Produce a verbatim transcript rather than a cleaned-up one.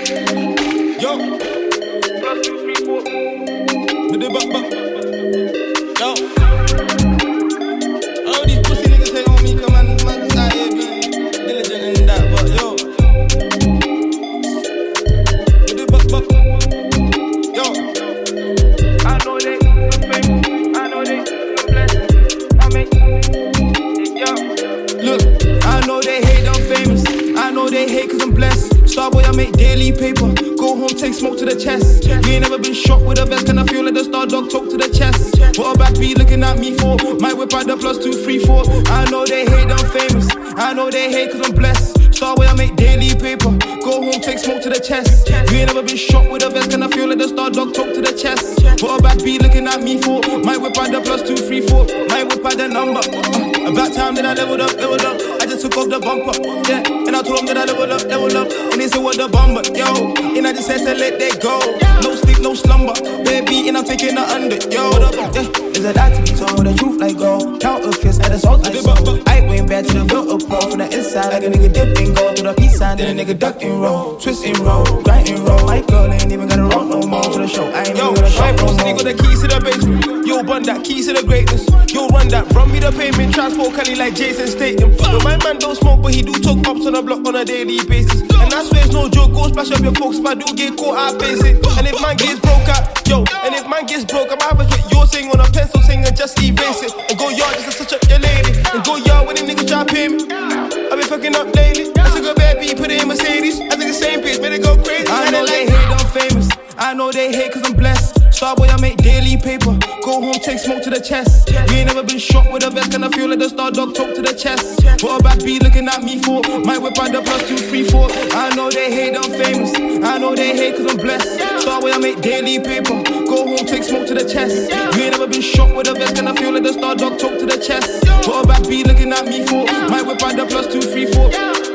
Yo. Plus two, three, four. With the buck, buck. Yo. All these pussy niggas hate on me, come on, man, cause I ain't being diligent in that, but yo. With the buck, buck. Yo. I know they famous, I know they blessed. I make, yo. Look, I know they hate, I'm famous. I know they hate cause I'm blessed. Starboy, I make daily paper. Go home, take smoke to the chest. You ain't never been shot with a vest, and I feel like the star dog talk to the chest. What a back be looking at me for? Might whip out the plus two, three, four. I know they hate, I'm famous. I know they hate cause I'm blessed. Starboy, I make daily paper. Go home, take smoke to the chest. You ain't never been shot with a vest, and I feel like the star dog talk to the chest. What a back be looking at me for? Might whip out the plus two, three, four. Might whip out the number. About time that I leveled up, leveled up. I just took off the bumper, yeah. And I told them that I leveled up, leveled up. And they said what the bomber, yo. And I just said to let that go. No sleep, no slumber. Baby, and I'm taking the under, yo. Yeah. Is it that to be told? The truth like gold. Count a fist at the salt like so. I went back to the filter pro from the inside. Like a nigga dip and go to the peace sign. Then a nigga duck and roll, twist and roll, grind and roll. My girl ain't even gotta roll no more to the show. I ain't yo, even gonna show no more. Got the keys to the basement. Yo, bun that keys to the greatness. Yo, run that, run me the payment. Transport Cali like Jason Statham. Yo, my man don't smoke, but he do talk ups on the block on a daily basis. And I swear it's no joke. Go splash up your folks if I do get caught, I face it. And if man gets broke out, yo, and if man gets broke, I'm having what you're saying on a pencil, saying and just erase it. And go yard just to touch up your lady. And go yard when the niggas try to pay me. I been fucking up lately. I took a bad beat, put it in Mercedes. I think the same bitch, made it go crazy. I know they hate, I'm famous. I know they hate cause I'm blessed. Starboy, I make daily paper. Go home, take smoke to the chest. You ain't never been shot with a vest, and I feel like the star dog talk to the chest. What a back be looking at me for? Might whip out the plus two, three, four. I know they hate, I'm famous. I know they hate cause I'm blessed. Starboy, I make daily paper. Go home, take smoke to the chest. You ain't never been shot with a vest, and I feel like the star dog talk to the chest. What a back be looking at me for? Might whip out the plus two, three, four.